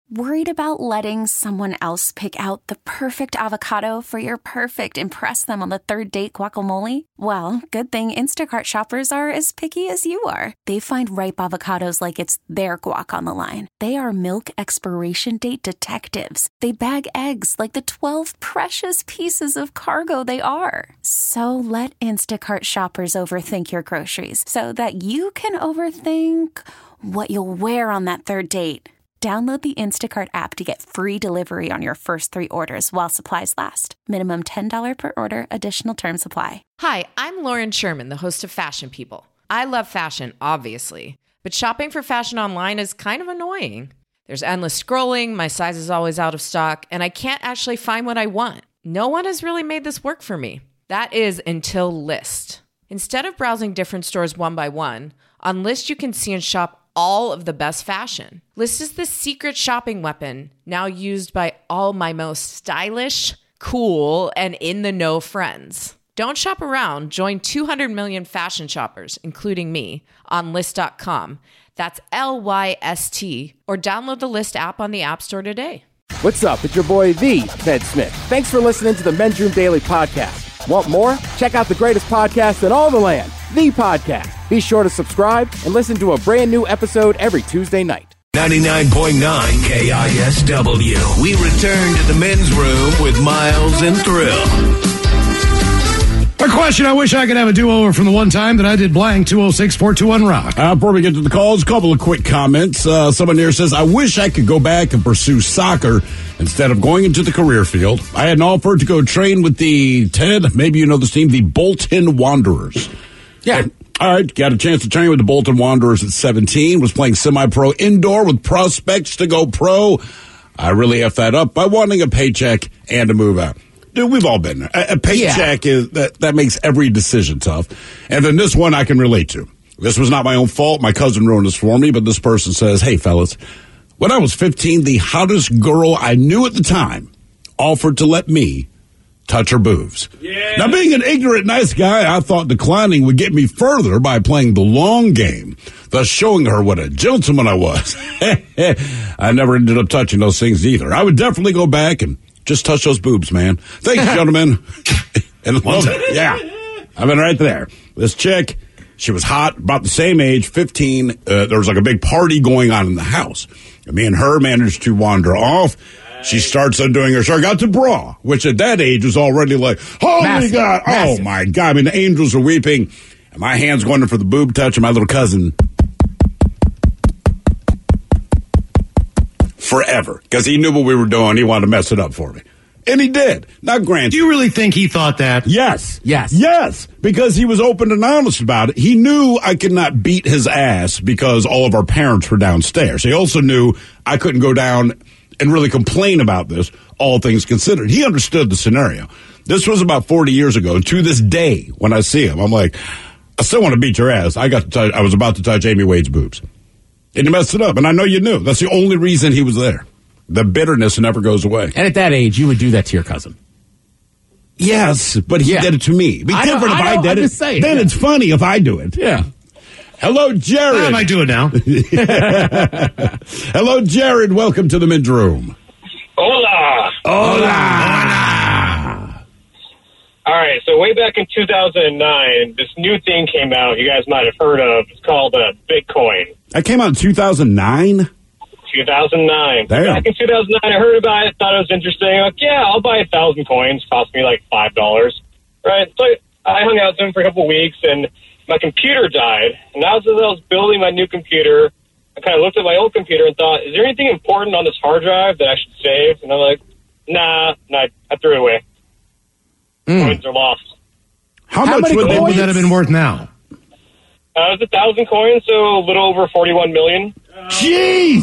Worried about letting someone else pick out the perfect avocado for your perfect impress them on the third date guacamole? Well, good thing Instacart shoppers are as picky as you are. They find ripe avocados like it's their guac on the line. They are milk expiration date detectives. They bag eggs like the 12 precious pieces of cargo they are. So let Instacart shoppers overthink your groceries so that you can overthink what you'll wear on that third date. Download the Instacart app to get free delivery on your first 3 orders while supplies last. Minimum $10 per order. Additional terms apply. Hi, I'm Lauren Sherman, the host of Fashion People. I love fashion, obviously, but shopping for fashion online is kind of annoying. There's endless scrolling, my size is always out of stock, and I can't actually find what I want. No one has really made this work for me. That is until Lyst. Instead of browsing different stores one by one, on Lyst you can see and shop all of the best fashion. Lyst is the secret shopping weapon now used by all my most stylish, cool, and in-the-know friends. Don't shop around. Join 200 million fashion shoppers, including me, on Lyst.com. That's Lyst, or download the Lyst app on the App Store today. What's up? It's your boy, the Ted Smith. Thanks for listening to the Men's Room Daily Podcast. Want more? Check out the greatest podcast in all the land, The Podcast. Be sure to subscribe and listen to a brand new episode every Tuesday night. 99.9 KISW. We return to the Men's Room with Miles and Thrill. A question, I wish I could have a do-over from the one time that I did blank, 206-421-ROCK. Before we get to the calls, a couple of quick comments. Someone here says, I wish I could go back and pursue soccer instead of going into the career field. I had an offer to go train with Ted, maybe you know this team, the Bolton Wanderers. Yeah. All right, got a chance to train with the Bolton Wanderers at 17, was playing semi-pro indoor with prospects to go pro. I really effed that up by wanting a paycheck and to move out. Dude, we've all been there. A paycheck is that makes every decision tough. And then this one I can relate to. This was not my own fault. My cousin ruined this for me, but this person says, hey, fellas, when I was 15, the hottest girl I knew at the time offered to let me touch her boobs. Yeah. Now, being an ignorant, nice guy, I thought declining would get me further by playing the long game, thus showing her what a gentleman I was. I never ended up touching those things either. I would definitely go back and just touch those boobs, man. Thank you, gentlemen. And love it. Yeah. I've been right there. This chick, she was hot, about the same age, 15. There was like a big party going on in the house. And me and her managed to wander off. She starts undoing her shirt, got to bra, which at that age was already like, holy massive, God. Massive. Oh, my God. I mean, the angels are weeping. And my hand's going in for the boob touch, and my little cousin forever, because he knew what we were doing. He wanted to mess it up for me. And he did. Not granted. Do you really think he thought that? Yes. Yes. Yes. Because he was open and honest about it. He knew I could not beat his ass because all of our parents were downstairs. He also knew I couldn't go down and really complain about this, all things considered. He understood the scenario. This was about 40 years ago. And to this day, when I see him, I'm like, I still want to beat your ass. I was about to touch Amy Wade's boobs. And you messed it up. And I know you knew. That's the only reason he was there. The bitterness never goes away. And at that age, you would do that to your cousin. Yes, but he did it to me. It'd be different if I did it. Saying, then it's funny if I do it. Yeah. Hello, Jared. I might do it now. Hello, Jared. Welcome to the Men's Room. Hola. Hola. All right, so way back in 2009, this new thing came out you guys might have heard of. It's called Bitcoin. That came out in 2009? 2009. Damn. Back in 2009, I heard about it, thought it was interesting. Like, yeah, I'll buy 1,000 coins. Cost me like $5. Right? So I hung out with them for a couple of weeks, and my computer died. And as I was building my new computer, I kind of looked at my old computer and thought, is there anything important on this hard drive that I should save? And I'm like, nah, I threw it away. Coins are lost. How much would that have been worth now? It was 1,000 coins, so a little over 41 million. Jeez!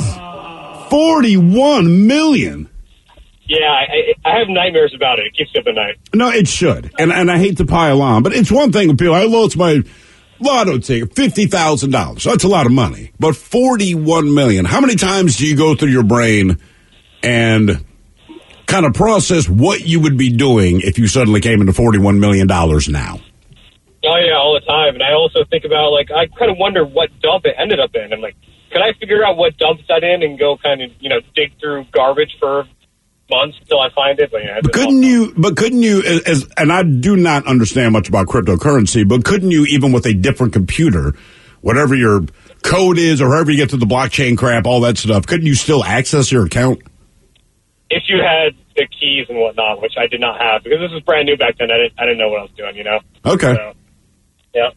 41 million. Yeah, I have nightmares about it. It keeps me up at night. No, it should. And I hate to pile on, but it's one thing with people. I lost my lotto ticket, $50,000. That's a lot of money. But 41 million. How many times do you go through your brain and kind of process what you would be doing if you suddenly came into $41 million now? Oh, yeah, all the time. And I also think about, like, I kind of wonder what dump it ended up in. I'm like, could I figure out what dumps that in and go kind of, dig through garbage for months until I find it? But, yeah, couldn't you, and I do not understand much about cryptocurrency, but couldn't you, even with a different computer, whatever your code is or however you get to the blockchain crap, all that stuff, couldn't you still access your account? If you had the keys and whatnot, which I did not have, because this was brand new back then, I didn't know what I was doing, Okay. So, yeah.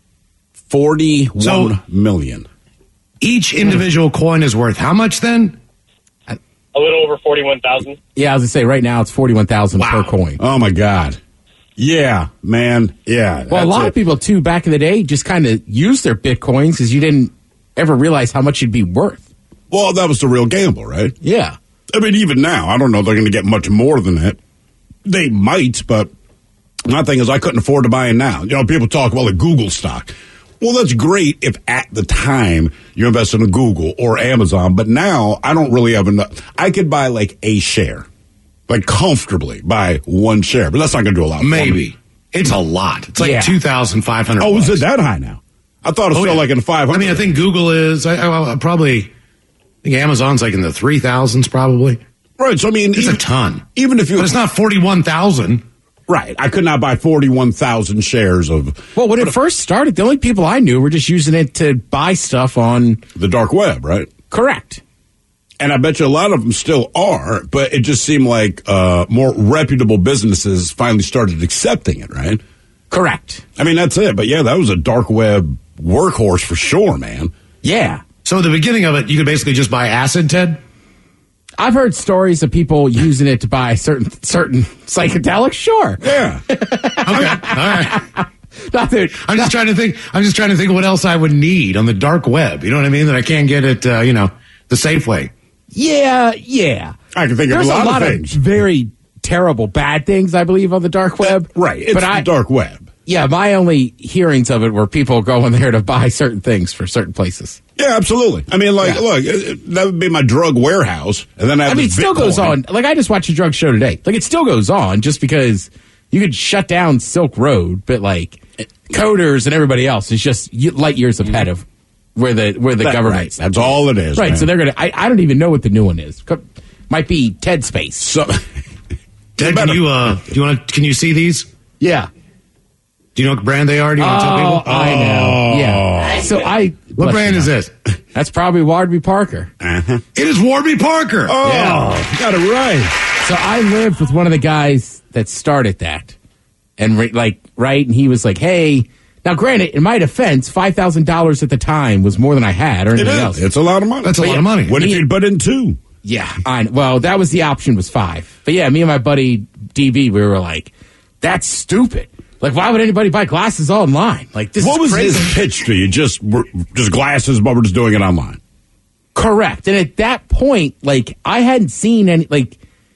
41 million. Each individual coin is worth how much then? A little over 41,000. Yeah, I was going to say, right now it's 41,000 per coin. Oh, my God. Yeah, man. Yeah. Well, a lot of people, too, back in the day, just kind of used their Bitcoins because you didn't ever realize how much it'd be worth. Well, that was the real gamble, right? Yeah. I mean, even now, I don't know if they're going to get much more than that. They might, but my thing is I couldn't afford to buy it now. People talk about the Google stock. Well, that's great if at the time you invest in a Google or Amazon, but now I don't really have enough. I could buy like a share, like comfortably buy one share, but that's not going to do a lot. Maybe. It's a lot. It's like $2,500. Oh, is it that high now? I thought it was still like in the 500. I mean, I think Google is, I think Amazon's like in the 3,000s probably. Right. So, I mean, it's a ton. Even if you. But it's not 41,000. Right. I could not buy 41,000 shares of. Well, when it first started, the only people I knew were just using it to buy stuff on the dark web, right? Correct. And I bet you a lot of them still are, but it just seemed like more reputable businesses finally started accepting it, right? Correct. I mean, that's it. But yeah, that was a dark web workhorse for sure, man. Yeah. So at the beginning of it, you could basically just buy acid, Ted? I've heard stories of people using it to buy certain psychedelics. Sure. Yeah. Okay. All right. I'm just trying to think what else I would need on the dark web. You know what I mean? That I can't get at, the Safeway. Yeah. I can think of a lot of things. Very terrible, bad things, I believe, on the dark web. Right. It's the dark web. Yeah, my only hearings of it were people going there to buy certain things for certain places. Yeah, absolutely. I mean, look, that would be my drug warehouse. And then it still goes on. Like, I just watched a drug show today. Like, it still goes on just because you could shut down Silk Road, but, like, coders and everybody else is just light years ahead of where the government's. Right. That's all it is. Right, man. So they're going to, I don't even know what the new one is. Might be Ted Space. So, Ted, can you see these? Yeah. Do you know what brand they are? Do you want to tell people? I know. Yeah. So what brand is this? That's probably Warby Parker. Uh-huh. It is Warby Parker. Oh, yeah. Got it right. So I lived with one of the guys that started that. And and he was like, hey, now granted, in my defense, $5,000 at the time was more than I had or anything else. It's a lot of money. That's a lot of money. What if you put in 2? Yeah. Well, that was the option was 5. But yeah, me and my buddy DB, we were like, that's stupid. Like, why would anybody buy glasses online? Like, this what is crazy. What was his pitch to you? Just glasses, but we're just doing it online. Correct. And at that point, like, I hadn't seen any, like,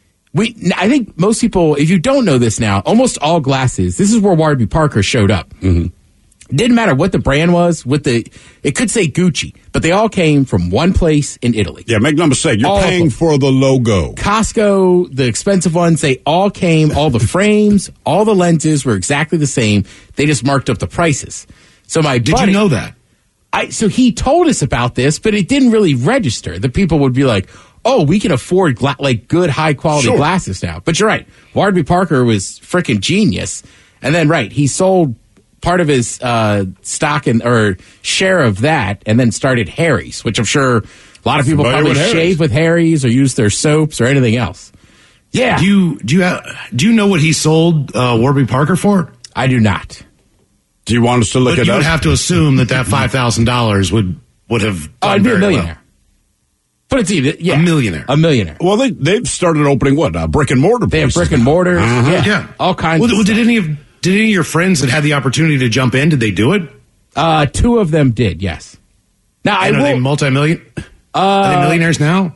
I think most people, if you don't know this now, almost all glasses, this is where Warby Parker showed up. Mm-hmm. It didn't matter what the brand was, it could say Gucci, but they all came from one place in Italy. Yeah, make no mistake, you're paying for the logo. Costco, the expensive ones, they all came, all the frames, all the lenses were exactly the same. They just marked up the prices. So Did you know that? So he told us about this, but it didn't really register. The people would be like, oh, we can afford good high quality glasses now. But you're right. Warby Parker was freaking genius. And then, he sold part of his stock or share of that and then started Harry's, which I'm sure a lot of people probably shave with Harry's or use their soaps or anything else. Yeah. Do you know what he sold Warby Parker for? I do not. Do you want us to look it up? You would have to assume that $5,000 would have I'd be a millionaire. Well. But it's even, a millionaire. A millionaire. Well, they've started opening brick and mortar. They have brick and mortar. Uh-huh. Yeah. All kinds. Well, did any of your friends that had the opportunity to jump in? Did they do it? 2 of them did. Yes. Now are they multi-million? Are they millionaires now?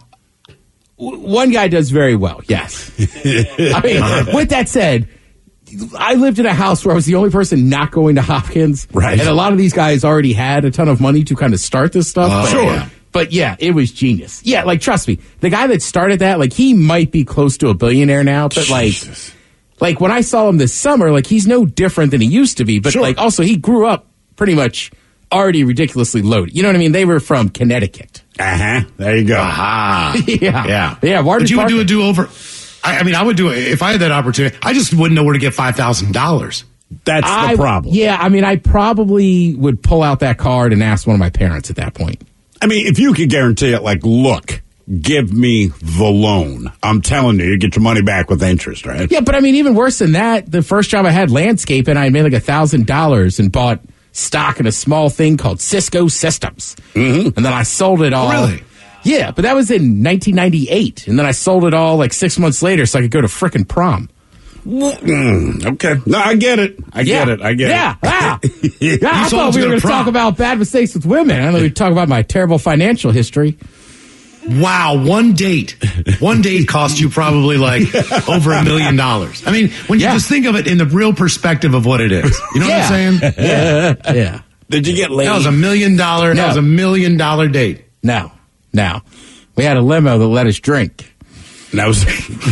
One guy does very well. Yes. I mean, with that said, I lived in a house where I was the only person not going to Hopkins. Right. And a lot of these guys already had a ton of money to kind of start this stuff. Sure. Yeah. But yeah, it was genius. Yeah, trust me, the guy that started that, he might be close to a billionaire now. But like when I saw him this summer, he's no different than he used to be. But also he grew up pretty much already ridiculously loaded. You know what I mean? They were from Connecticut. There you go. Yeah. But you would do a do-over. I mean, I would do it if I had that opportunity. I just wouldn't know where to get $5,000. That's the problem. Yeah, I mean, I probably would pull out that card and ask one of my parents at that point. I mean, if you could guarantee it, like, look, give me the loan. I'm telling you get your money back with interest, right? Yeah, but I mean, even worse than that, the first job I had, landscaping, I made like $1,000 and bought stock in a small thing called Cisco Systems. And then I sold it all. Really? Yeah, but that was in 1998. And then I sold it all like 6 months later so I could go to frickin' prom. Okay. No, I get it. I get it. Yeah. I sold thought we were going to talk about bad mistakes with women. I don't know, we talk about my terrible financial history. Wow, one date cost you probably like over $1 million. I mean, when you just think of it in the real perspective of what it is, you know what I'm saying? Yeah. Did you get laid? That was $1 million. That was $1 million date. No. We had a limo that let us drink. That was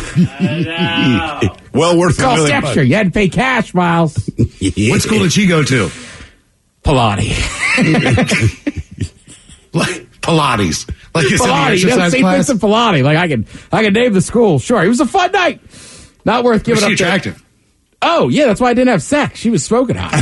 well worth $1 million. Extra. You had to pay cash, Miles. What school did she go to? Pilates. Pilates. Like you Pilates. said, exercise St. Vincent Pilates. Like I could name the school. Sure. It was a fun night. Not worth giving up. Was she attractive? Oh, yeah, that's why I didn't have sex. She was smoking hot.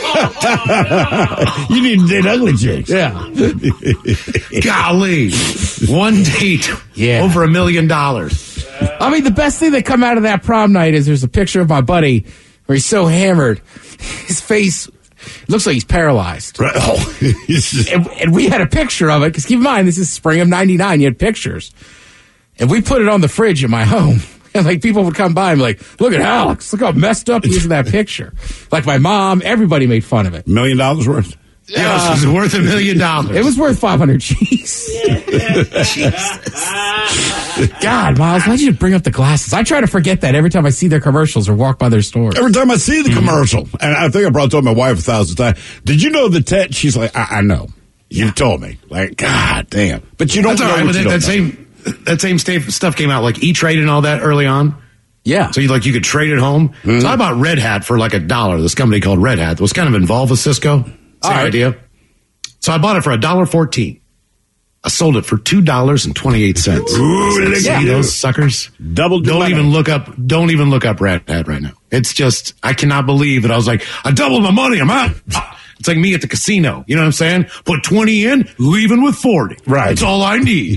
You need to date ugly chicks. Yeah. Golly. One date. Yeah. Over $1 million. I mean, the best thing that come out of that prom night is there's a picture of my buddy where he's so hammered. His face looks like he's paralyzed. Right. Oh. and we had a picture of it, because keep in mind, this is spring of 99. You had pictures. And we put it on the fridge at my home. And like people would come by and be like, look at Alex. Look how messed up he is in that picture. Like my mom, everybody made fun of it. $1 million worth? Yes, it was worth $1 million. It was worth 500 G's. Jesus. God, Miles, why'd you bring up the glasses? I try to forget that every time I see their commercials or walk by their stores. Every time I see the commercial, and I think I probably told my wife 1,000 times, did you know the Tet? She's like, I know. You've told me. Like, God damn. But you don't know all right, what you don't know. That same stuff came out, like E-Trade and all that early on. Yeah. So you could trade it home. Mm-hmm. So I bought Red Hat for like $1. This company called Red Hat that was kind of involved with Cisco. Same idea. So I bought it for $1.14. I sold it for $2.28. Ooh, see those suckers? Don't even look up Red Hat right now. It's just, I cannot believe that I was like, I doubled my money. I'm out. It's like me at the casino. You know what I'm saying? Put 20 in, leaving with 40. Right. That's all I need.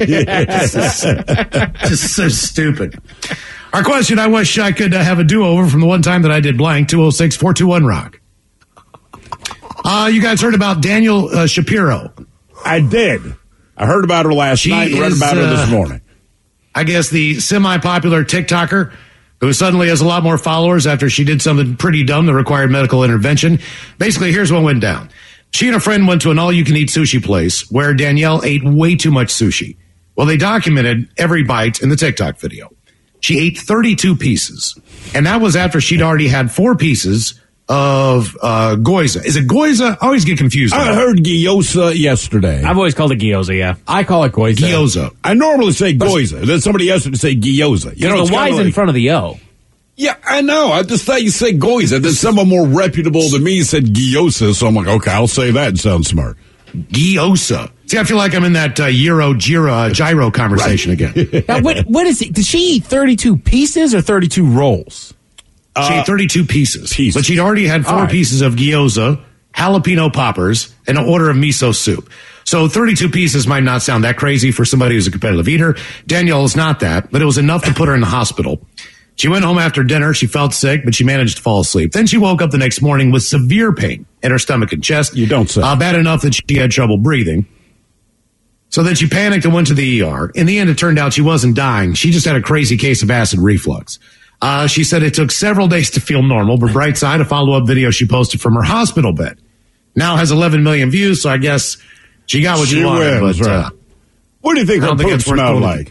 Just so stupid. Our question, I wish I could have a do-over from the one time that I did blank, 206-421-ROCK. You guys heard about Daniel Shapiro? I did. I heard about her last night and read about her this morning. I guess the semi-popular TikToker who suddenly has a lot more followers after she did something pretty dumb that required medical intervention. Basically, here's what went down. She and a friend went to an all-you-can-eat sushi place where Danielle ate way too much sushi. Well, they documented every bite in the TikTok video. She ate 32 pieces, and that was after she'd already had 4 pieces of gyoza. Is it gyoza? I always get confused. I heard gyoza yesterday. I've always called it gyoza, yeah. I call it gyoza. Gyoza. I normally say gyoza. Then somebody yesterday say gyoza. You know, the Y's in front of the O. Yeah, I know. I just thought you said gyoza. Then someone more reputable than me said gyoza, so I'm like, okay, I'll say that and sound smart. Gyoza. See, I feel like I'm in that gyro conversation again. Now, what is it? Did she eat 32 pieces or 32 rolls? She ate 32 pieces. But she'd already had 4 pieces of gyoza, jalapeno poppers, and an order of miso soup. So 32 pieces might not sound that crazy for somebody who's a competitive eater. Danielle is not that, but it was enough to put her in the hospital. She went home after dinner. She felt sick, but she managed to fall asleep. Then she woke up the next morning with severe pain in her stomach and chest. You don't say. Bad enough that she had trouble breathing. So then she panicked and went to the ER. In the end, it turned out she wasn't dying. She just had a crazy case of acid reflux. She said it took several days to feel normal, but bright side, a follow-up video she posted from her hospital bed now has 11 million views, so I guess she got what she wanted. Wins, but, right. What do you think her poop smelled like?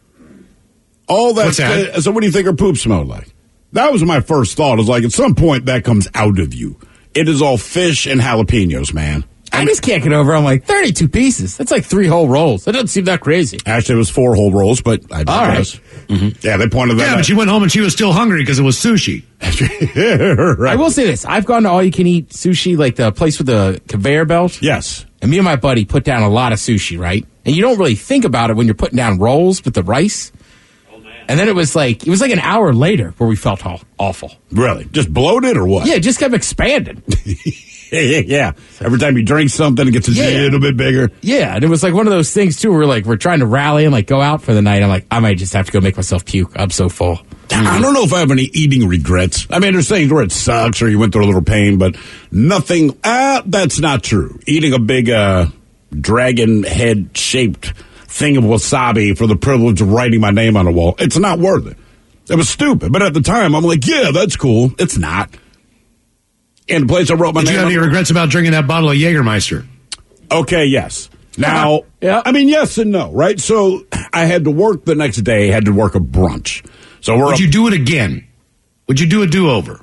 All that. So what do you think her poop smelled like? That was my first thought. It was like, at some point, that comes out of you. It is all fish and jalapenos, man. I just can't get over. I'm like, 32 pieces. That's like 3 whole rolls. That doesn't seem that crazy. Actually, it was 4 whole rolls, but I digress. All right. Yeah, they pointed that out. Yeah, but she went home and she was still hungry because it was sushi. Right. I will say this. I've gone to all-you-can-eat sushi, like the place with the conveyor belt. Yes. And me and my buddy put down a lot of sushi, right? And you don't really think about it when you're putting down rolls with the rice. And then it was like an hour later where we felt awful. Really? Just bloated or what? Yeah, it just kept expanding. Yeah. Every time you drink something, it gets a little bit bigger. Yeah, and it was like one of those things, too, where we're trying to rally and go out for the night. I'm like, I might just have to go make myself puke. I'm so full. I don't know if I have any eating regrets. I mean, there's things where it sucks or you went through a little pain, but nothing. That's not true. Eating a big dragon head-shaped thing of wasabi for the privilege of writing my name on a wall, it's not worth it. It was stupid, but at the time, I'm like, yeah, that's cool. It's not. And the place I wrote my name. Did you have any regrets about drinking that bottle of Jägermeister? Okay, yes. Now, Yeah. I mean, yes and no, right? So I had to work the next day, had to work a brunch. So Would you do it again? Would you do a do-over?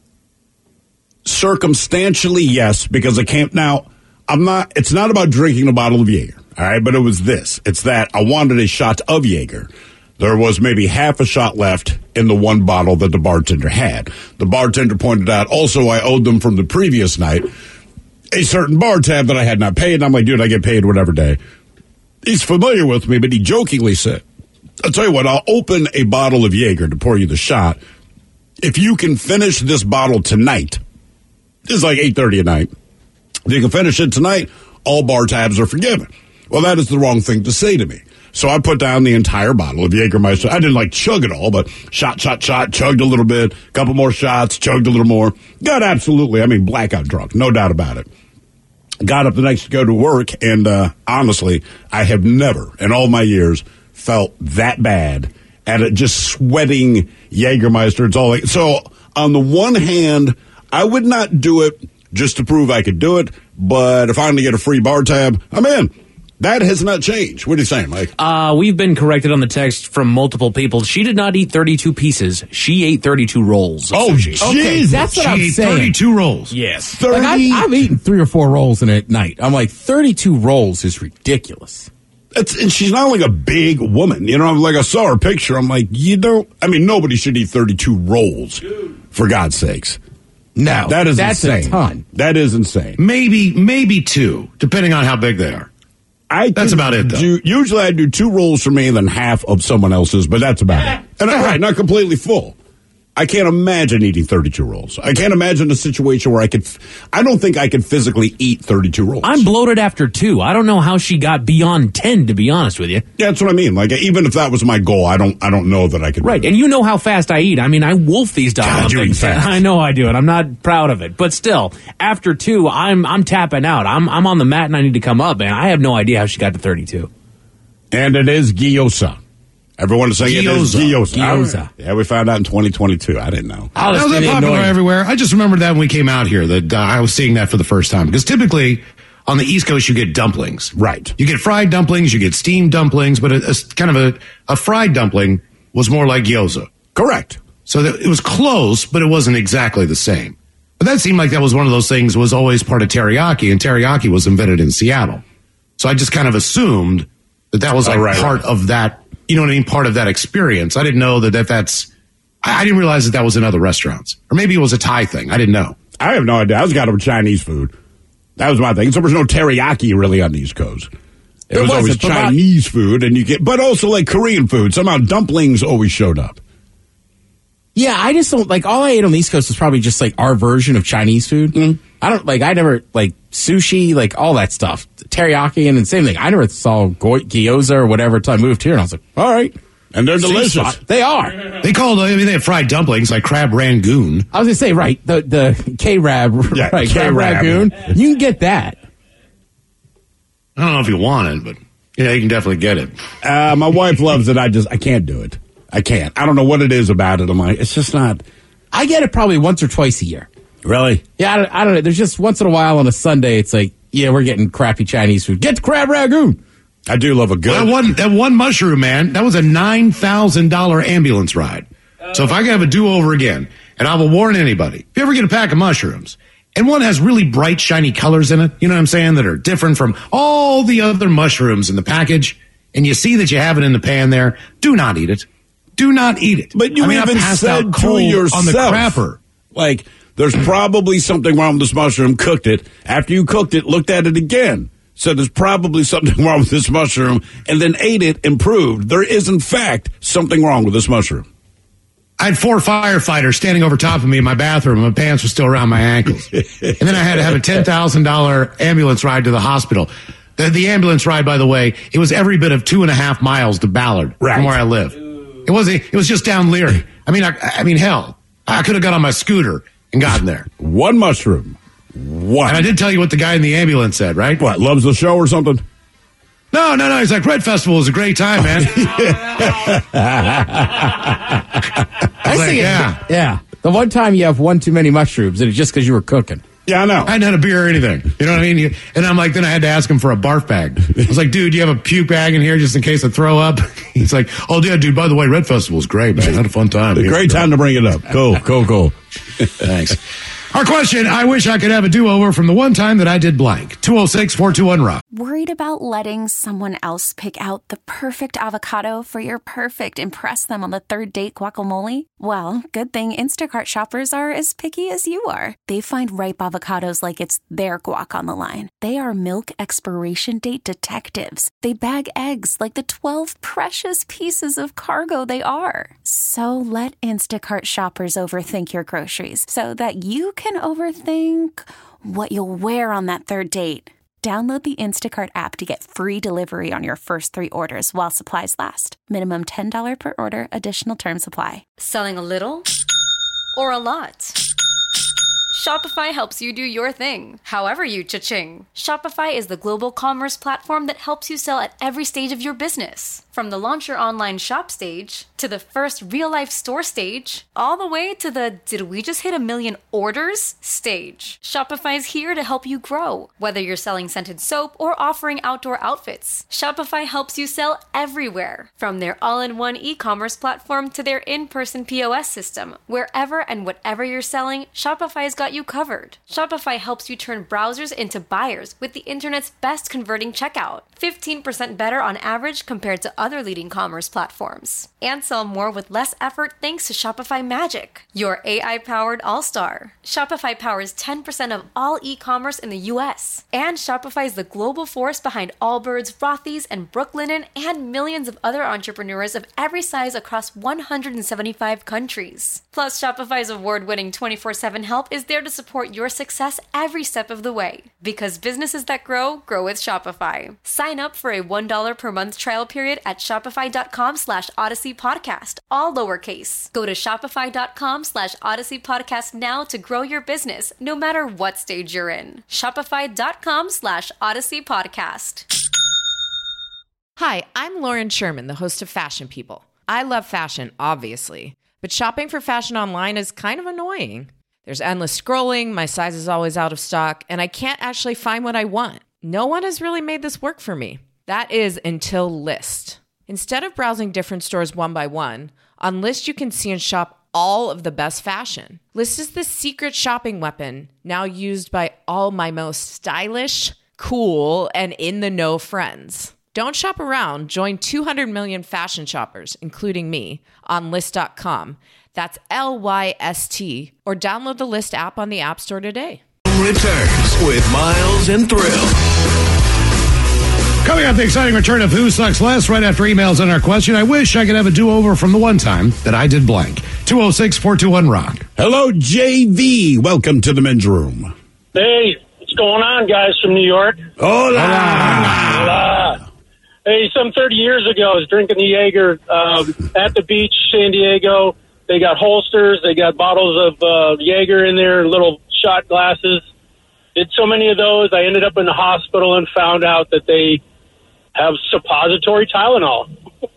Circumstantially, yes, because I can't. Now, it's not about drinking a bottle of Jaeger, all right? But it was this. It's that I wanted a shot of Jaeger. There was maybe half a shot left in the one bottle that the bartender had. The bartender pointed out also I owed them from the previous night a certain bar tab that I had not paid. And I'm like, dude, I get paid whatever day. He's familiar with me, but he jokingly said, I'll tell you what, I'll open a bottle of Jaeger to pour you the shot. If you can finish this bottle tonight, it's like 8:30 at night. If you can finish it tonight, all bar tabs are forgiven. Well, that is the wrong thing to say to me. So I put down the entire bottle of Jägermeister. I didn't chug it all, but shot, chugged a little bit, couple more shots, chugged a little more. Got absolutely, blackout drunk, no doubt about it. Got up the next to go to work, and honestly, I have never, in all my years, felt that bad at it, just sweating Jägermeister. It's all so on the one hand, I would not do it just to prove I could do it, but if I'm going to get a free bar tab, I'm in. That has not changed. What are you saying, Mike? We've been corrected on the text from multiple people. She did not eat 32 pieces. She ate 32 rolls. Oh, Jesus. Okay, that's what I'm saying. 32 rolls. Yes. 30. I've eaten 3 or 4 rolls in a night. I'm like, 32 rolls is ridiculous. And she's not like a big woman. You know, I saw her picture. I'm like, nobody should eat 32 rolls, for God's sakes. No, that's a insane. ton. That is insane. Maybe 2, depending on how big they are. That's about it, though. Usually I do 2 rolls for me and then half of someone else's, but that's about it. And not completely full. I can't imagine eating 32 rolls. I can't imagine a situation where I don't think I could physically eat 32 rolls. I'm bloated after 2. I don't know how she got beyond 10, to be honest with you. Yeah, that's what I mean. Even if that was my goal, I don't know that I could. Right, and you know how fast I eat. I wolf these dogs. You eat fast. I know I do, and I'm not proud of it. But still, after 2, I'm tapping out. I'm on the mat, and I need to come up, man. I have no idea how she got to 32. And it is gyoza. Everyone is saying it is gyoza. Yeah, we found out in 2022. I didn't know. That was that popular everywhere. I just remembered that when we came out here that I was seeing that for the first time. Because typically on the East Coast you get dumplings. Right. You get fried dumplings, you get steamed dumplings, but a fried dumpling was more like gyoza. Correct. So it was close, but it wasn't exactly the same. But that seemed like that was one of those things was always part of teriyaki, and teriyaki was invented in Seattle. So I just kind of assumed that was part of that. You know what I mean? Part of that experience. I didn't know that's. I didn't realize that was in other restaurants, or maybe it was a Thai thing. I didn't know. I have no idea. I was got over Chinese food. That was my thing. So there was no teriyaki really on the East Coast. It was always Chinese food, and but also Korean food. Somehow dumplings always showed up. Yeah, I just don't all I ate on the East Coast was probably just our version of Chinese food. Mm. I don't I never sushi, all that stuff, teriyaki, and the same thing. I never saw gyoza or whatever until I moved here, and I was like, all right, and they're delicious. They are. They have fried dumplings like crab rangoon. I was gonna say the K-Rab, crab rangoon. You can get that. I don't know if you want it, but yeah, you can definitely get it. My wife loves it. I can't do it. I can't. I don't know what it is about it. I'm like, it's just not. I get it probably once or twice a year. Really? Yeah, I don't know. There's just once in a while on a Sunday, it's we're getting crappy Chinese food. Get the crab rangoon. I do love a good. That one mushroom, man, that was a $9,000 ambulance ride. So if I could have a do-over again, and I will warn anybody, if you ever get a pack of mushrooms, and one has really bright, shiny colors in it, you know what I'm saying, that are different from all the other mushrooms in the package, and you see that you have it in the pan there, do not eat it. Do not eat it. But you even said to yourself on the crapper. Like, there's probably something wrong with this mushroom, cooked it. After you cooked it, looked at it again. Said there's probably something wrong with this mushroom, and then ate it and proved there is, in fact, something wrong with this mushroom. I had 4 firefighters standing over top of me in my bathroom. My pants were still around my ankles. And then I had to have a $10,000 ambulance ride to the hospital. The ambulance ride, by the way, it was every bit of 2.5 miles to Ballard from where I live. It was just down Leary. I mean, hell, I could have got on my scooter and gotten there. One mushroom. One. And I did tell you what the guy in the ambulance said, right? What, loves the show or something? No. He's like, Red Festival is a great time, man. I was like, yeah. The one time you have one too many mushrooms, and it's just because you were cooking. Yeah, I know. I hadn't had a beer or anything. You know what I mean? And I'm like, then I had to ask him for a barf bag. I was like, dude, do you have a puke bag in here just in case I throw up? He's like, oh, yeah, dude, by the way, Red Festival is great, man. I had a fun time. A great time to bring it up. Cool. Thanks. Our question, I wish I could have a do-over from the one time that I did blank. 206-421-ROCK. Worried about letting someone else pick out the perfect avocado for your perfect impress them on the third date guacamole? Well, good thing Instacart shoppers are as picky as you are. They find ripe avocados like it's their guac on the line. They are milk expiration date detectives. They bag eggs like the 12 precious pieces of cargo they are. So let Instacart shoppers overthink your groceries so that you can overthink what you'll wear on that third date. Download the Instacart app to get free delivery on your first 3 orders while supplies last. Minimum $10 per order. Additional terms apply. Selling a little or a lot? Shopify helps you do your thing, however you cha-ching. Shopify is the global commerce platform that helps you sell at every stage of your business. From the launch your online shop stage, to the first real-life store stage, all the way to the did we just hit 1 million orders stage. Shopify is here to help you grow. Whether you're selling scented soap or offering outdoor outfits, Shopify helps you sell everywhere. From their all-in-one e-commerce platform to their in-person POS system, wherever and whatever you're selling, Shopify's got you covered. Shopify helps you turn browsers into buyers with the internet's best converting checkout. 15% better on average compared to other leading commerce platforms. And sell more with less effort thanks to Shopify Magic, your AI-powered all-star. Shopify powers 10% of all e-commerce in the US. And Shopify is the global force behind Allbirds, Rothy's, and Brooklinen, and millions of other entrepreneurs of every size across 175 countries. Plus, Shopify's award-winning 24/7 help is there to support your success every step of the way. Because businesses that grow with Shopify. Sign up for a $1 per month trial period at shopify.com/Odyssey Podcast, all lowercase. Go to shopify.com/Odyssey Podcast now to grow your business, no matter what stage you're in. Shopify.com/Odyssey Podcast. Hi, I'm Lauren Sherman, the host of Fashion People. I love fashion, obviously, but shopping for fashion online is kind of annoying. There's endless scrolling, my size is always out of stock, and I can't actually find what I want. No one has really made this work for me. That is until Lyst. Instead of browsing different stores one by one, on Lyst you can see and shop all of the best fashion. Lyst is the secret shopping weapon now used by all my most stylish, cool, and in-the-know friends. Don't shop around. Join 200 million fashion shoppers, including me, on Lyst.com. That's LYST, or download the Lyst app on the App Store today. Returns with Miles and Thrill. Coming up, the exciting return of Who Sucks Less right after emails on our question. I wish I could have a do-over from the one time that I did blank. 206-421-ROCK. Hello, JV. Welcome to the men's room. Hey, what's going on, guys from New York? Hola. Hola. Hey, some 30 years ago, I was drinking the Jaeger at the beach, San Diego. They got holsters. They got bottles of Jaeger in there, little shot glasses. Did so many of those, I ended up in the hospital and found out that they have suppository Tylenol.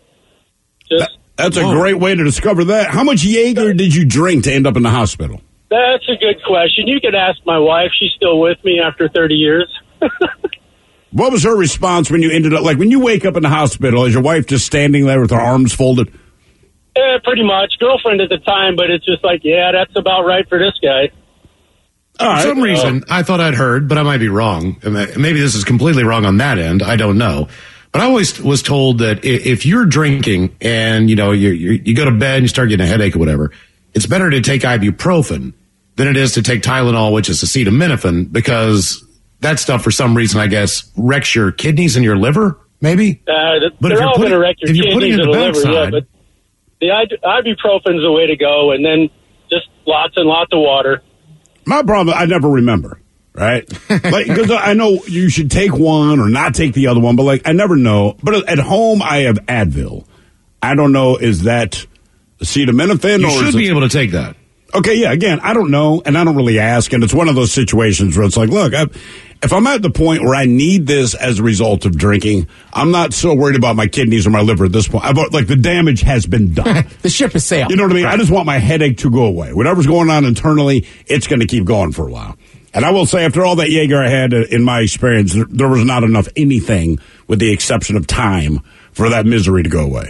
That's a great way to discover that. How much Jaeger did you drink to end up in the hospital? That's a good question. You could ask my wife. She's still with me after 30 years. What was her response when you ended up, like when you wake up in the hospital, is your wife just standing there with her arms folded? Yeah, pretty much. Girlfriend at the time, but it's just like, yeah, that's about right for this guy. For some reason, I thought I'd heard, but I might be wrong. Maybe this is completely wrong on that end. I don't know. But I always was told that if you're drinking and, you go to bed and you start getting a headache or whatever, it's better to take ibuprofen than it is to take Tylenol, which is acetaminophen, because that stuff, for some reason, I guess, wrecks your kidneys and your liver, maybe? But they're all going to wreck your kidneys and the liver, yeah. But the ibuprofen's the way to go, and then just lots and lots of water. My problem, I never remember, right? Because I know you should take one or not take the other one, but like I never know. But at home, I have Advil. I don't know, is that acetaminophen? You should be able to take that. Okay, yeah, again, I don't know, and I don't really ask, and it's one of those situations where it's like, look, if I'm at the point where I need this as a result of drinking, I'm not so worried about my kidneys or my liver at this point. Like, the damage has been done. The ship has sailed. You know what I mean? Right. I just want my headache to go away. Whatever's going on internally, it's going to keep going for a while. And I will say, after all that Jaeger I had, in my experience, there was not enough anything, with the exception of time, for that misery to go away.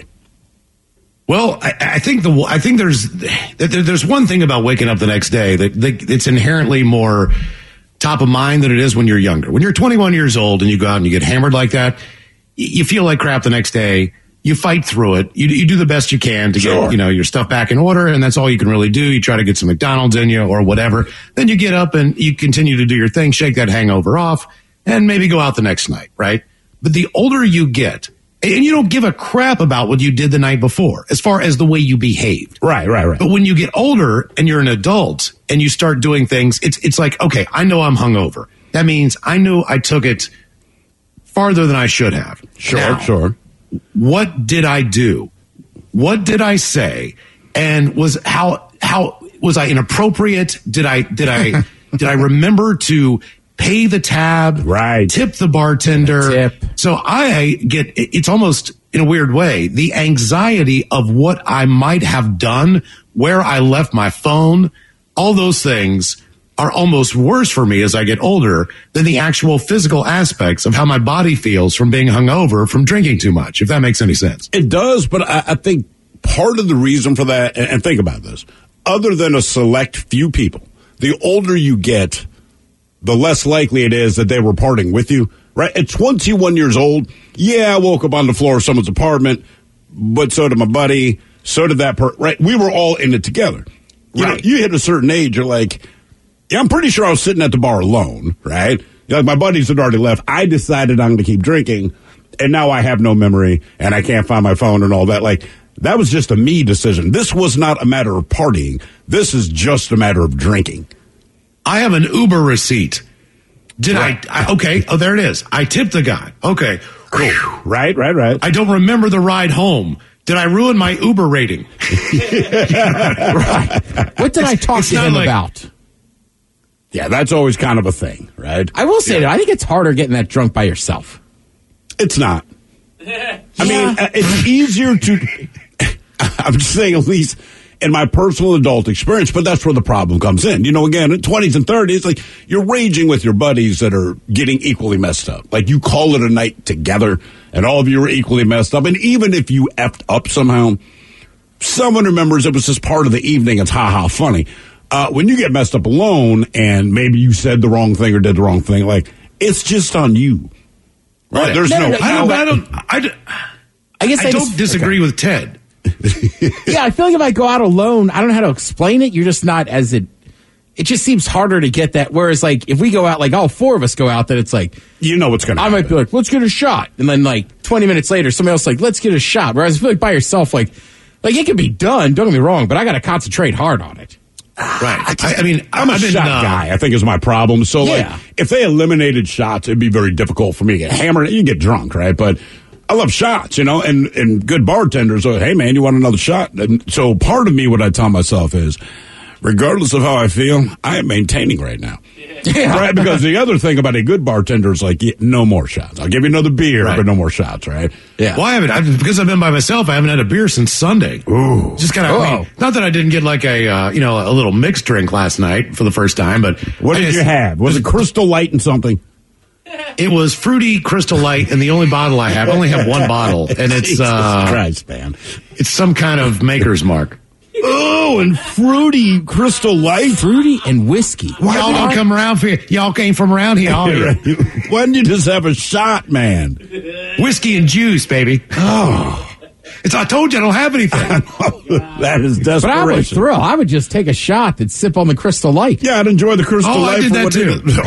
Well, I think there's one thing about waking up the next day that it's inherently more top of mind than it is when you're younger. When you're 21 years old and you go out and you get hammered like that, you feel like crap the next day. You fight through it. You do the best you can to get your stuff back in order, and that's all you can really do. You try to get some McDonald's in you or whatever. Then you get up and you continue to do your thing, shake that hangover off, and maybe go out the next night, right? But the older you get, and you don't give a crap about what you did the night before, as far as the way you behaved. Right. But when you get older and you're an adult and you start doing things, it's like, okay, I know I'm hungover. That means I knew I took it farther than I should have. Sure. What did I do? What did I say? And how was I inappropriate? Did I remember to pay the tab, right? Tip the bartender. So I get, it's almost in a weird way, the anxiety of what I might have done, where I left my phone, all those things are almost worse for me as I get older than the actual physical aspects of how my body feels from being hungover from drinking too much, if that makes any sense. It does, but I think part of the reason for that, and think about this, other than a select few people, the older you get, the less likely it is that they were partying with you, right? At 21 years old, yeah, I woke up on the floor of someone's apartment, but so did my buddy, so did that right? We were all in it together. You know, you hit a certain age, you're like, yeah, I'm pretty sure I was sitting at the bar alone, right? Like, my buddies had already left. I decided I'm going to keep drinking, and now I have no memory, and I can't find my phone and all that. Like, that was just a me decision. This was not a matter of partying. This is just a matter of drinking. I have an Uber receipt. Okay. Oh, there it is. I tipped the guy. Okay. Cool. Right. I don't remember the ride home. Did I ruin my Uber rating? Right. What did I talk to him about? Yeah, that's always kind of a thing, right? I will say that I think it's harder getting that drunk by yourself. It's not. I mean, it's easier to... I'm just saying, at least in my personal adult experience, but that's where the problem comes in. You know, again, in 20s and 30s, like, you're raging with your buddies that are getting equally messed up. Like, you call it a night together, and all of you are equally messed up. And even if you effed up somehow, someone remembers it was just part of the evening. It's ha-ha funny. When you get messed up alone, and maybe you said the wrong thing or did the wrong thing, like, it's just on you. Right? There's I don't disagree with Ted. Yeah, I feel like if I go out alone, I don't know how to explain it. You're just not as it just seems harder to get that. Whereas, like, if we go out, like, all four of us go out, then it's like, you know what's going to happen. I might be like, let's get a shot. And then, like, 20 minutes later, somebody else like, let's get a shot. Whereas I feel like by yourself, like it can be done. Don't get me wrong, but I got to concentrate hard on it. Right. I mean, I'm a shot guy, I think, is my problem. So, like, if they eliminated shots, it'd be very difficult for me to get hammered. You can get drunk, right? But I love shots, you know, and good bartenders are, hey, man, you want another shot? And so part of me, what I tell myself is, regardless of how I feel, I am maintaining right now. Yeah. Right? Because the other thing about a good bartender is, like, no more shots. I'll give you another beer, but no more shots, right? Yeah. Well, because I've been by myself, I haven't had a beer since Sunday. Ooh. Just kind of, I mean, not that I didn't get like a little mixed drink last night for the first time, but. What did you have? Was it Crystal Light and something? It was fruity Crystal Light, and the only bottle I have, I only have one bottle, and it's Jesus Christ, man. It's some kind of maker's mark. Oh, and fruity Crystal Light, fruity and whiskey. Y'all don't come around here. Y'all came from around here. All you. Why didn't you just have a shot, man? Whiskey and juice, baby. Oh, I told you I don't have anything. That is desperation. But I would thrill. I would just take a shot and sip on the Crystal Light. Yeah, I'd enjoy the Crystal Light. I did that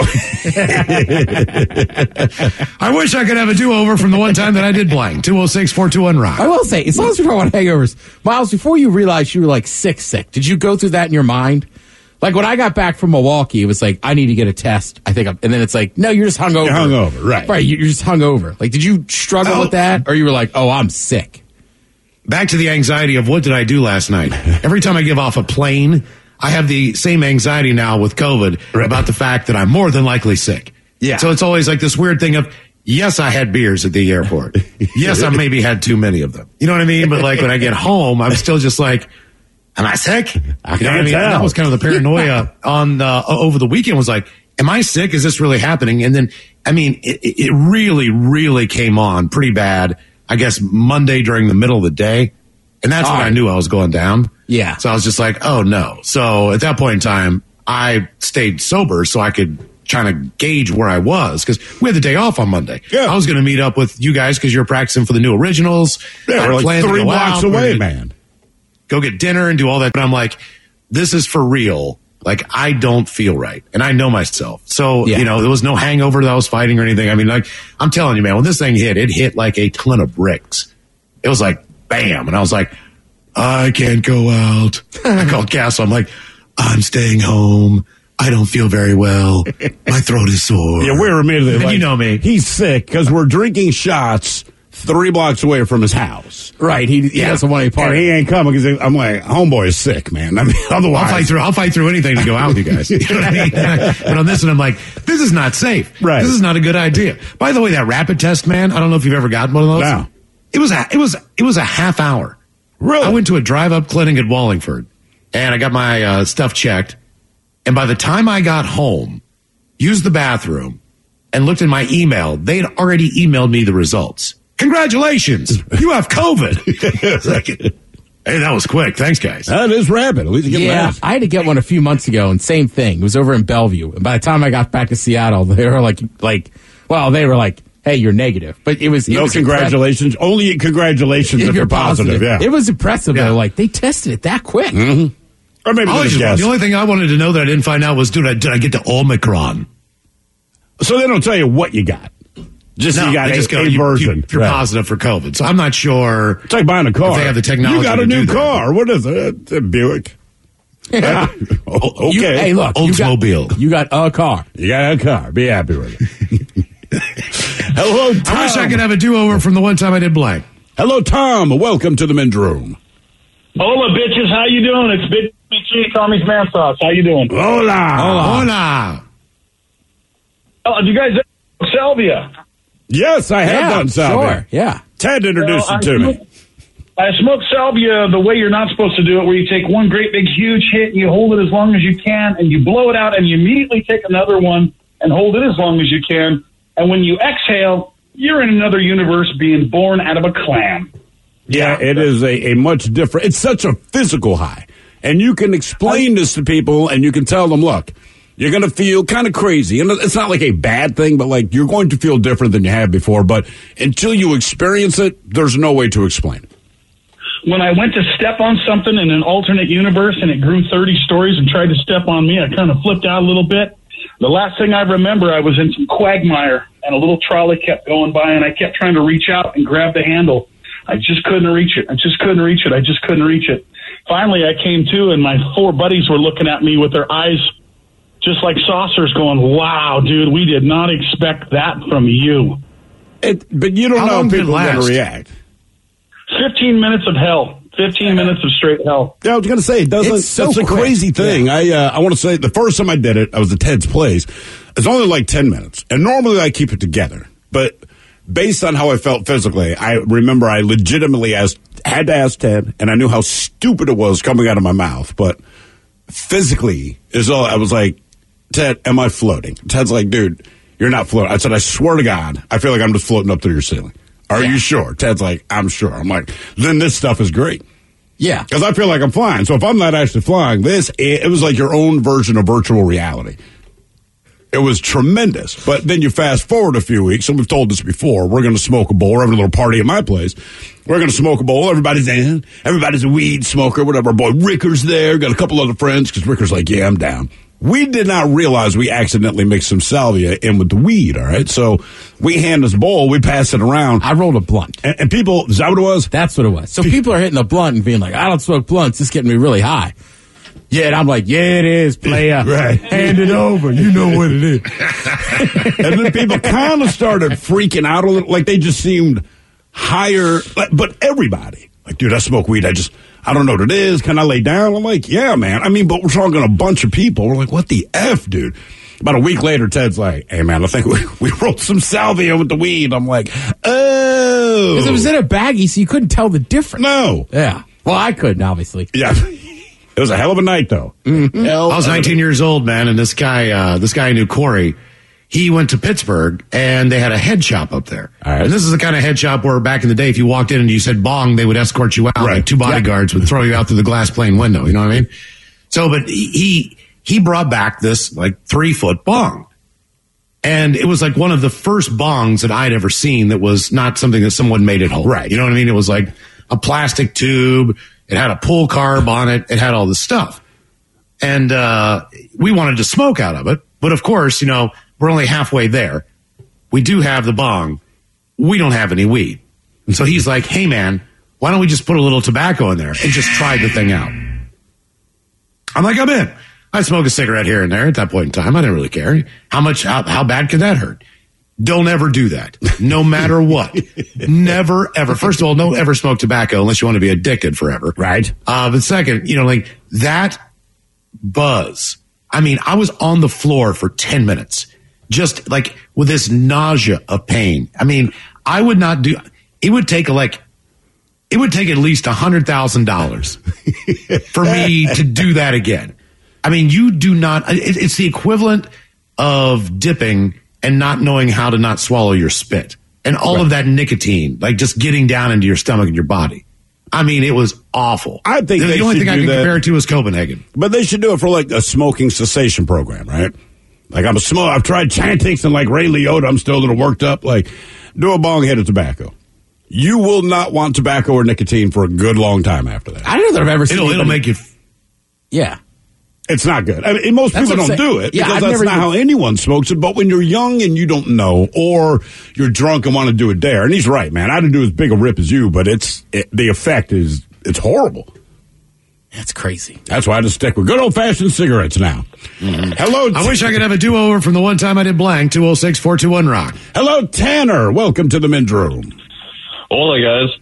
too. I wish I could have a do-over from the one time that I did blank. 206-421-ROCK. I will say, as long as we're talking about hangovers, Miles, before you realized you were like sick, did you go through that in your mind? Like when I got back from Milwaukee, it was like, I need to get a test. and then it's like, no, you're just hungover. You're hungover, right. Right, you're just hungover. Like, did you struggle with that? Or you were like, oh, I'm sick? Back to the anxiety of what did I do last night? Every time I give off a plane, I have the same anxiety now with COVID about the fact that I'm more than likely sick. Yeah. So it's always like this weird thing of, yes, I had beers at the airport. Yes, I maybe had too many of them. You know what I mean? But like when I get home, I'm still just like, am I sick? You know what I mean? That was kind of the paranoia on over the weekend was like, am I sick? Is this really happening? And then, I mean, it really, really came on pretty bad, I guess, Monday during the middle of the day. And that's when I knew I was going down. Yeah. So I was just like, oh no. So at that point in time, I stayed sober so I could trying to gauge where I was because we had the day off on Monday. Yeah. I was going to meet up with you guys because you're practicing for the new originals. Yeah, we're like 3 blocks away, man. Go get dinner and do all that. But I'm like, this is for real. Like, I don't feel right. And I know myself. So, you know, there was no hangover that I was fighting or anything. I mean, like, I'm telling you, man, when this thing hit, it hit like a ton of bricks. It was like, bam. And I was like, I can't go out. I called Castle. I'm like, I'm staying home. I don't feel very well. My throat is sore. Yeah, we're immediately and like, you know me. He's sick because we're drinking shots 3 blocks away from his house. Right. He doesn't want any part. And he ain't coming because I'm like, homeboy is sick, man. I mean, otherwise. I'll fight through anything to go out with you guys. You know what I mean? But on this one, I'm like, this is not safe. Right. This is not a good idea. By the way, that rapid test, man, I don't know if you've ever gotten one of those. No. It was a half hour. Really? I went to a drive-up clinic at Wallingford, and I got my stuff checked. And by the time I got home, used the bathroom, and looked in my email, they'd already emailed me the results. Congratulations, you have COVID. Like, hey, that was quick. Thanks, guys. That is rapid. At least you get that. I had to get one a few months ago, and same thing. It was over in Bellevue. And by the time I got back to Seattle, they were like, they were like, hey, you're negative. But it was congratulations. Only congratulations if you're positive. Yeah. It was impressive, though. Like, they tested it that quick. Mm-hmm. Or maybe the only thing I wanted to know that I didn't find out was, did I get the Omicron? So they don't tell you what you got. You got a version. You're positive for COVID. So I'm not sure. It's like buying a car. If they have the technology. You got a new car. What is it? It's a Buick. Yeah. Okay. Hey, look. Oldsmobile. You got a car. You got a car. Be happy with it. Hello, Tom. I wish I could have a do-over from the one time I did blank. Hello, Tom. Welcome to the men's room. Hola, bitches. How you doing? It's Big G, Tommy's Man Sauce. How you doing? Hola. Oh, do you guys know Salvia? Yes, I have done salvia. Sure, yeah. Ted introduced it to me. I smoked salvia the way you're not supposed to do it, where you take one great big huge hit and you hold it as long as you can, and you blow it out, and you immediately take another one and hold it as long as you can. And when you exhale, you're in another universe being born out of a clam. Yeah, it is a much different. It's such a physical high. And you can explain this to people, and you can tell them, look, you're going to feel kind of crazy. And it's not like a bad thing, but like you're going to feel different than you have before. But until you experience it, there's no way to explain it. When I went to step on something in an alternate universe and it grew 30 stories and tried to step on me, I kind of flipped out a little bit. The last thing I remember, I was in some quagmire and a little trolley kept going by and I kept trying to reach out and grab the handle. I just couldn't reach it. I just couldn't reach it. Finally, I came to and my 4 buddies were looking at me with their eyes just like saucers going, wow, dude, we did not expect that from you. But you don't know how people are going to react. 15 minutes of hell. 15 minutes of straight hell. Yeah, I was going to say, that's a crazy thing. Yeah. I want to say the first time I did it, I was at Ted's place. It's only like 10 minutes. And normally I keep it together. But based on how I felt physically, I remember I legitimately had to ask Ted, and I knew how stupid it was coming out of my mouth. But physically, I was like, Ted, am I floating? Ted's like, dude, you're not floating. I said, I swear to God, I feel like I'm just floating up through your ceiling. Are you sure? Ted's like, I'm sure. I'm like, then this stuff is great. Yeah. Because I feel like I'm flying. So if I'm not actually flying, it was like your own version of virtual reality. It was tremendous. But then you fast forward a few weeks, and we've told this before, we're going to smoke a bowl. We're having a little party at my place. We're going to smoke a bowl. Everybody's in. Everybody's a weed smoker, whatever. Our boy Ricker's there. Got a couple other friends because Ricker's like, yeah, I'm down. We did not realize we accidentally mixed some salvia in with the weed, all right? So we hand this bowl. We pass it around. I rolled a blunt. And people, is that what it was? That's what it was. So people are hitting the blunt and being like, I don't smoke blunts. It's getting me really high. Yeah, and I'm like, yeah, it is, player. Right. Hand it over. You know what it is. And then people kind of started freaking out a little, like they just seemed higher. But everybody, like, dude, I smoke weed. I don't know what it is. Can I lay down? I'm like, yeah, man. I mean, but we're talking a bunch of people. We're like, what the F, dude? About a week later, Ted's like, hey, man, I think we rolled some salvia with the weed. I'm like, oh. Because it was in a baggie, so you couldn't tell the difference. No. Yeah. Well, I couldn't, obviously. Yeah. It was a hell of a night, though. Mm-hmm. I was 19 years old, man, and this guy I knew, Corey, he went to Pittsburgh, and they had a head shop up there. All right. And this is the kind of head shop where back in the day, if you walked in and you said bong, they would escort you out. Right. Like 2 bodyguards would throw you out through the glass pane window. You know what I mean? So, but he brought back this like 3-foot bong. And it was like one of the first bongs that I'd ever seen that was not something that someone made at home. Right. You know what I mean? It was like a plastic tube. It had a pull carb on it. It had all this stuff. And we wanted to smoke out of it. But of course, you know, we're only halfway there. We do have the bong. We don't have any weed. And so he's like, hey, man, why don't we just put a little tobacco in there and just try the thing out? I'm like, I'm in. I smoke a cigarette here and there at that point in time. I didn't really care. How bad could that hurt? Don't ever do that. No matter what. Never, ever. First of all, don't ever smoke tobacco unless you want to be addicted forever. Right. But second, you know, like that buzz. I mean, I was on the floor for 10 minutes, just like with this nausea of pain. I mean, I would not do, it would take at least $100,000 for me to do that again. I mean, you do not, it's the equivalent of dipping and not knowing how to not swallow your spit and all of that nicotine, like just getting down into your stomach and your body. I mean, it was awful. I think the only thing I can compare it to is Copenhagen. But they should do it for like a smoking cessation program, right? Like I've tried Chantix and like Ray Liotta. I'm still a little worked up. Like do a bong hit of tobacco. You will not want tobacco or nicotine for a good long time after that. I don't know that I've ever seen It'll make you. Yeah. It's not good. I mean, most people don't do it because that's not how anyone smokes it. But when you're young and you don't know, or you're drunk and want to do a dare, and he's right, man. I didn't do as big a rip as you, but the effect is horrible. That's crazy. That's why I just stick with good old fashioned cigarettes now. Mm-hmm. Hello. I wish I could have a do over from the one time I did blank 206-421-ROCK. Hello, Tanner. Welcome to the men's room. Hola, guys.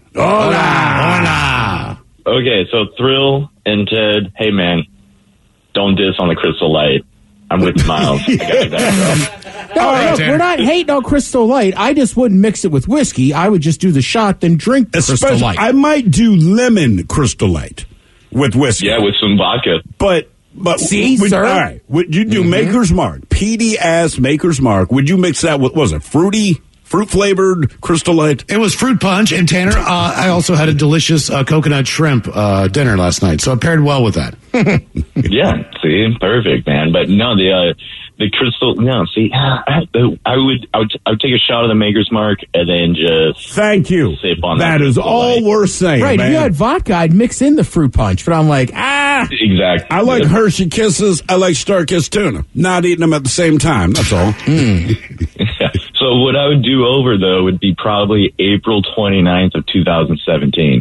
Hola. Okay, so Thrill and Ted. Hey, man. Don't diss on the Crystal Light. I'm with Miles. I got you back, bro. No, look, we're not hating on Crystal Light. I just wouldn't mix it with whiskey. I would just do the shot, then drink the Crystal Light. I might do lemon Crystal Light with whiskey. Yeah, with some vodka. But see, sir? All right. Would you do Maker's Mark? PD-ass Maker's Mark. Would you mix that with, what was it, fruit-flavored Crystal Light? It was fruit punch. And Tanner, I also had a delicious coconut shrimp dinner last night, so it paired well with that. Yeah, see, perfect, man. But no, the Crystal. No, see, I would take a shot of the Maker's Mark and then just thank you. Sip on that is all Light. We're saying, right? Man. If you had vodka, I'd mix in the fruit punch, but I'm like, exactly. I like Hershey Kisses. I like Starkist tuna. Not eating them at the same time. That's all. So what I would do over though would be probably April 29th of 2017.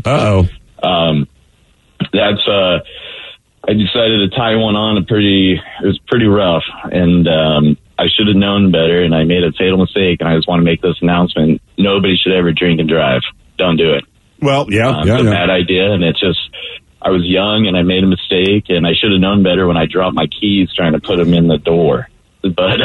That's I decided to tie one on it was pretty rough, and I should have known better, and I made a fatal mistake, and I just want to make this announcement. Nobody should ever drink and drive. Don't do it. Well, It's a bad idea, and it's just, I was young, and I made a mistake, and I should have known better when I dropped my keys trying to put them in the door. But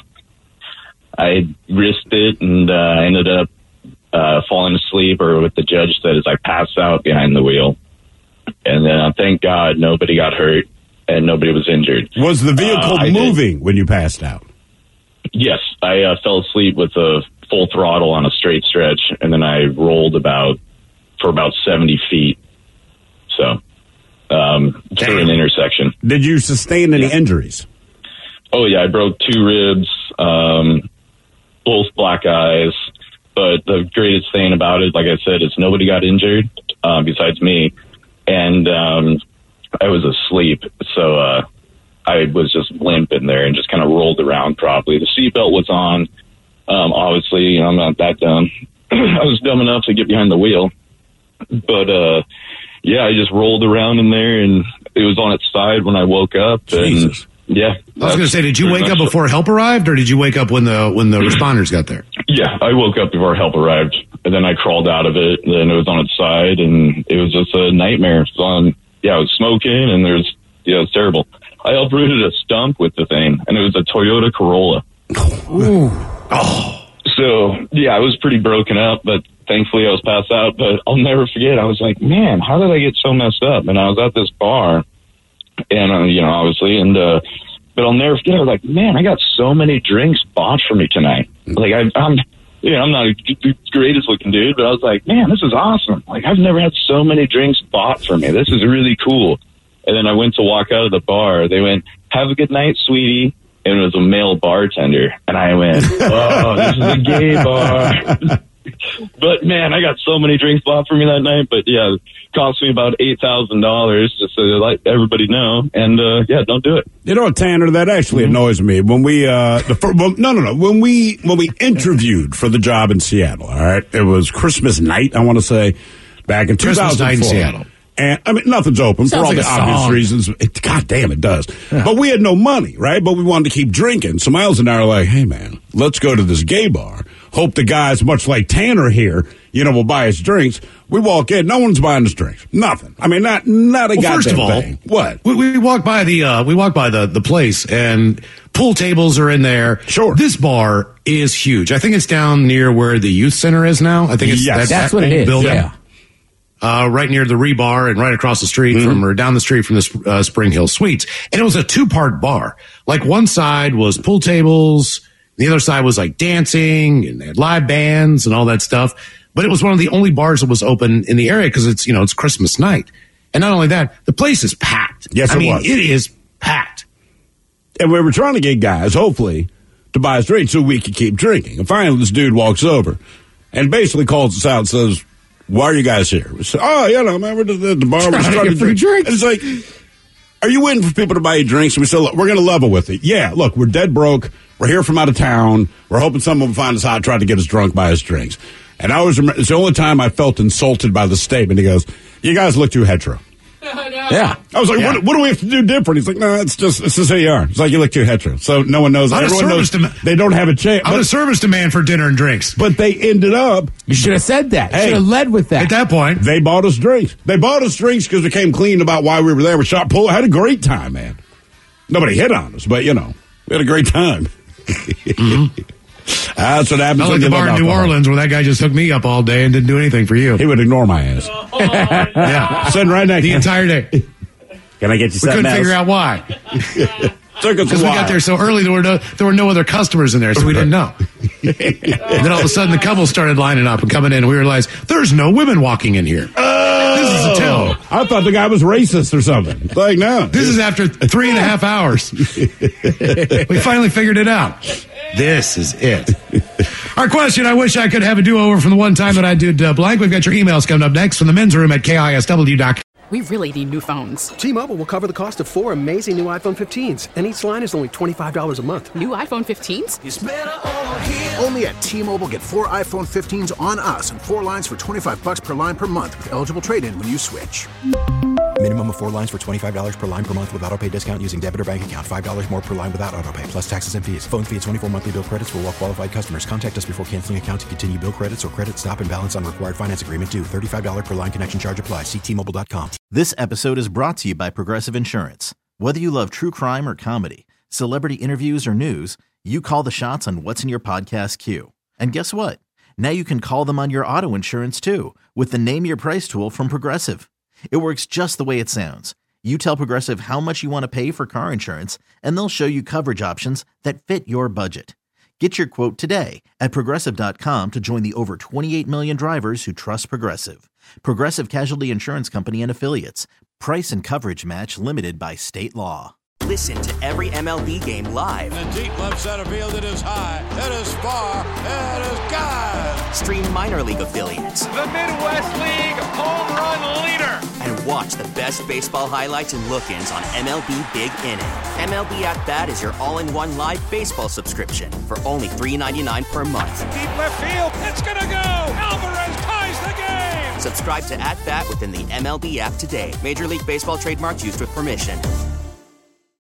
I risked it, and I ended up falling asleep, or what the judge said is I passed out behind the wheel. And then, thank God, nobody got hurt and nobody was injured. Was the vehicle moving when you passed out? Yes. I fell asleep with a full throttle on a straight stretch, and then I rolled for about 70 feet. So, through an intersection. Did you sustain any injuries? Oh, yeah, I broke 2 ribs, both black eyes. But the greatest thing about it, like I said, is nobody got injured besides me. And I was asleep, so I was just limp in there and just kind of rolled around properly. The seatbelt was on. Obviously, I'm not that dumb. I was dumb enough to get behind the wheel. But, I just rolled around in there, and it was on its side when I woke up. Jesus. And yeah. I was going to say, did you wake up before help arrived, or did you wake up when the responders got there? Yeah, I woke up before help arrived, and then I crawled out of it, and then it was on its side, and it was just a nightmare. It was I was smoking, and it was terrible. I uprooted a stump with the thing, and it was a Toyota Corolla. Ooh. Oh. So, I was pretty broken up, but thankfully I was passed out. But I'll never forget, I was like, man, how did I get so messed up? And I was at this bar, and, obviously, and, but I'll never forget, I was like, man, I got so many drinks bought for me tonight. Like, I'm not the greatest looking dude, but I was like, man, this is awesome. Like, I've never had so many drinks bought for me. This is really cool. And then I went to walk out of the bar. They went, have a good night, sweetie. And it was a male bartender. And I went, oh, this is a gay bar. But, man, I got so many drinks bought for me that night. But, it cost me about $8,000 just to let everybody know. And, don't do it. You know what, Tanner, that actually annoys me. When we, when we interviewed for the job in Seattle, all right, it was Christmas night, I want to say, back in 2004. Christmas night in Seattle. And, I mean, nothing's open for all the obvious reasons. God damn, it does. Yeah. But we had no money, right? But we wanted to keep drinking. So Miles and I are like, hey, man, let's go to this gay bar. Hope the guys, much like Tanner here, will buy us drinks. We walk in. No one's buying us drinks. Nothing. I mean, not a goddamn first of all, thing. What? We walk by the place, and pool tables are in there. Sure. This bar is huge. I think it's down near where the youth center is now. I think it's that's what it is. Building. Yeah. Right near the Rebar and right across the street down the street from the Spring Hill Suites. And it was a 2-part bar. Like, one side was pool tables. The other side was like dancing, and they had live bands and all that stuff. But it was one of the only bars that was open in the area because it's, it's Christmas night. And not only that, the place is packed. Yes, it was. It is packed. And we were trying to get guys, hopefully, to buy us drinks so we could keep drinking. And finally, this dude walks over and basically calls us out and says, why are you guys here? We said, man, we're just at the bar. We're just trying to drink. And it's like, are you waiting for people to buy you drinks? And we said, look, we're going to level with it. Yeah, look, we're dead broke. We're here from out of town. We're hoping someone will find us out, try to get us drunk, buy us drinks. And I always remember, it's the only time I felt insulted by the statement. He goes, you guys look too hetero. Yeah. I was like, what do we have to do different? He's like, no, it's just who you are. It's like, you look too hetero. So no one knows. Everyone knows they don't have a chance. I'm a service demand for dinner and drinks. But they ended up. You should have said that. You should have led with that. At that point. They bought us drinks. They bought us drinks because we came clean about why we were there. We shot pool. Had a great time, man. Nobody hit on us, but, we had a great time. That's what happens. Not like the bar in New Orleans where that guy just hooked me up all day and didn't do anything for you. He would ignore my ass. Yeah. Sitting right next the entire day. Can I get you something? We couldn't figure out why. Because we got there so early, there were no other customers in there, so we didn't know. And then all of a sudden, the couple started lining up and coming in, and we realized there's no women walking in here. This is a tell. I thought the guy was racist or something. Like, no. This is after 3.5 hours. We finally figured it out. This is it. Our question, I wish I could have a do-over from the one time that I did blank. We've got your emails coming up next from the men's room at KISW.com. We really need new phones. T-Mobile will cover the cost of 4 amazing new iPhone 15s, and each line is only $25 a month. New iPhone 15s? It's better over here. Only at T-Mobile, get 4 iPhone 15s on us and 4 lines for $25 per line per month with eligible trade-in when you switch. Minimum of 4 lines for $25 per line per month with autopay discount using debit or bank account. $5 more per line without autopay, plus taxes and fees. Phone fee at 24 monthly bill credits for well-qualified customers. Contact us before canceling account to continue bill credits or credit stop and balance on required finance agreement due. $35 per line connection charge applies. See T-Mobile.com. This episode is brought to you by Progressive Insurance. Whether you love true crime or comedy, celebrity interviews or news, you call the shots on what's in your podcast queue. And guess what? Now you can call them on your auto insurance too with the Name Your Price tool from Progressive. It works just the way it sounds. You tell Progressive how much you want to pay for car insurance, and they'll show you coverage options that fit your budget. Get your quote today at Progressive.com to join the over 28 million drivers who trust Progressive. Progressive Casualty Insurance Company and Affiliates. Price and coverage match limited by state law. Listen to every MLB game live. In the deep left center field, it is high, it is far, it is gone. Stream minor league affiliates. The Midwest League home run leader. And watch the best baseball highlights and look-ins on MLB Big Inning. MLB At Bat is your all-in-one live baseball subscription for only $3.99 per month. Deep left field, it's gonna go. Alvarez ties the game. Subscribe to At Bat within the MLB app today. Major League Baseball trademarks used with permission.